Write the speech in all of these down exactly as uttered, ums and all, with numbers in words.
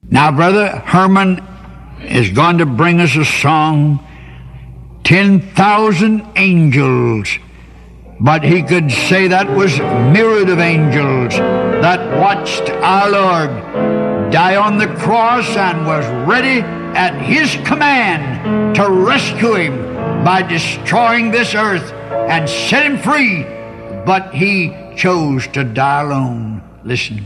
Now, Brother Herman is going to bring us a song, ten thousand angels, but he could say that was myriad of angels that watched our Lord die on the cross and was ready at his command to rescue him by destroying this earth and set him free, but he chose to die alone. Listen.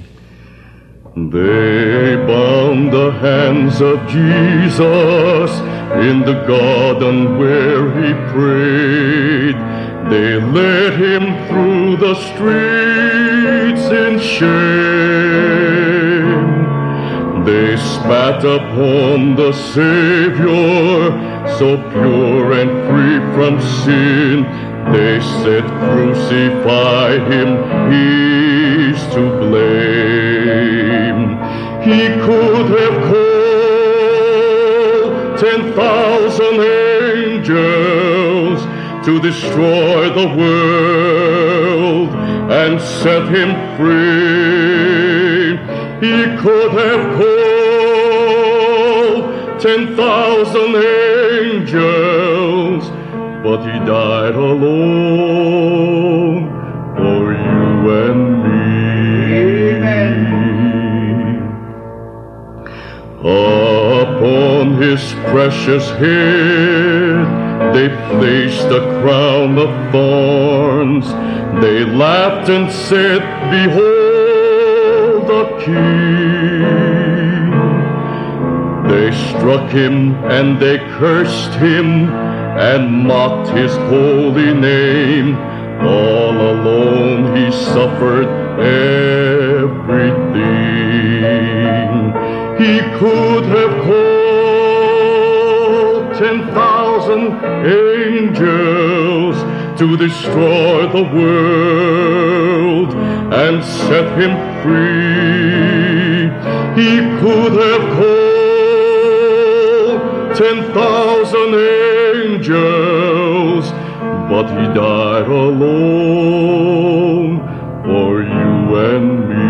They bound the hands of Jesus in the garden where he prayed. They led him through the streets in shame. They spat upon the Savior, so pure and free from sin. They said, crucify him, he's to blame. He could have called ten thousand angels to destroy the world and set him free. He could have called ten thousand angels, but he died alone for you and me. Amen. Upon his precious head they placed a crown of thorns. They laughed and said, behold the King. They struck him and they cursed him and mocked his holy name. All alone he suffered everything. He could have called ten thousand angels to destroy the world and set him free. He could have called ten thousand angels, but he died alone for you and me.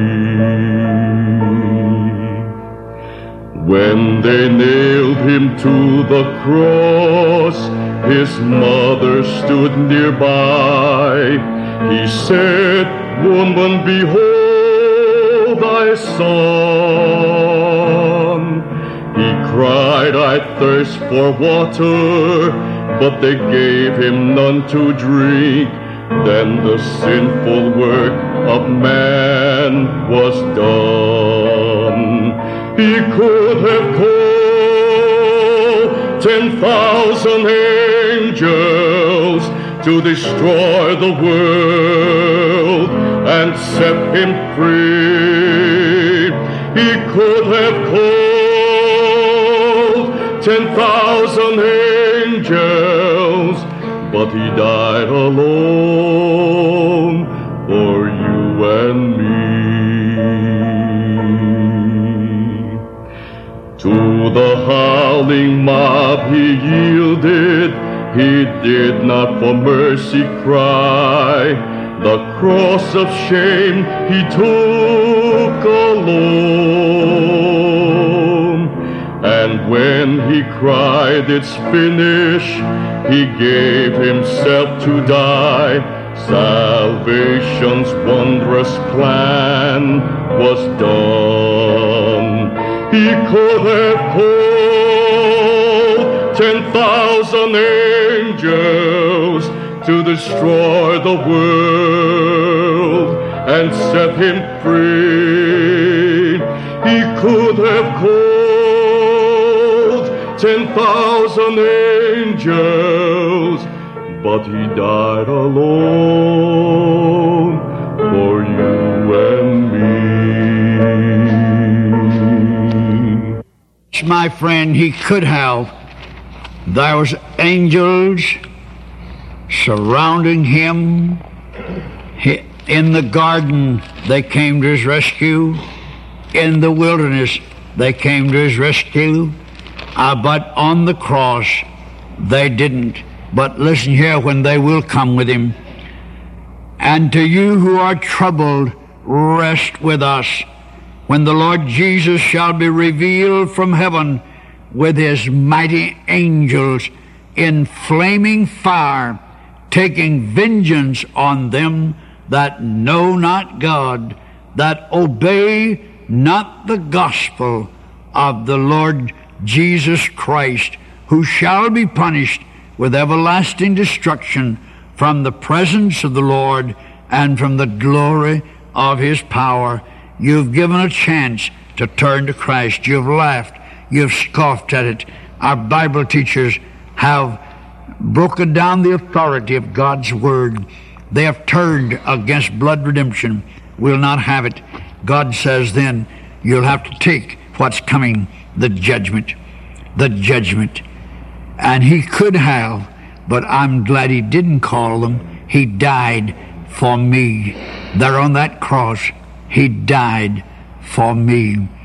When they nailed him to the cross, his mother stood nearby. He said, woman, behold thy son. He cried, I thirst for water, but they gave him none to drink. Then the sinful work of man was done. He could have called ten thousand angels to destroy the world and set him free. He could have called ten thousand angels, but he died alone for you and me. To the howling mob he yielded, he did not for mercy cry. The cross of shame he took alone. And when he cried, it's finished, he gave himself to die. Salvation's wondrous plan was done. He could have called ten thousand angels to destroy the world and set him free. He could have called ten thousand angels, but he died alone for you and me. My friend, he could have. There was angels surrounding him. He, in the garden, they came to his rescue. In the wilderness, they came to his rescue. Uh, but on the cross, they didn't. But listen here, when they will come with him. And to you who are troubled, rest with us. when the Lord Jesus shall be revealed from heaven with his mighty angels in flaming fire, taking vengeance on them that know not God, that obey not the gospel of the Lord Jesus Christ, who shall be punished with everlasting destruction from the presence of the Lord and from the glory of his power. You've given a chance to turn to Christ. You've laughed. You've scoffed at it. Our Bible teachers have broken down the authority of God's word. They have turned against blood redemption. We'll not have it. God says then, you'll have to take what's coming, the judgment, the judgment. And he could have, but I'm glad he didn't call them. He died for me. There on that cross, he died for me.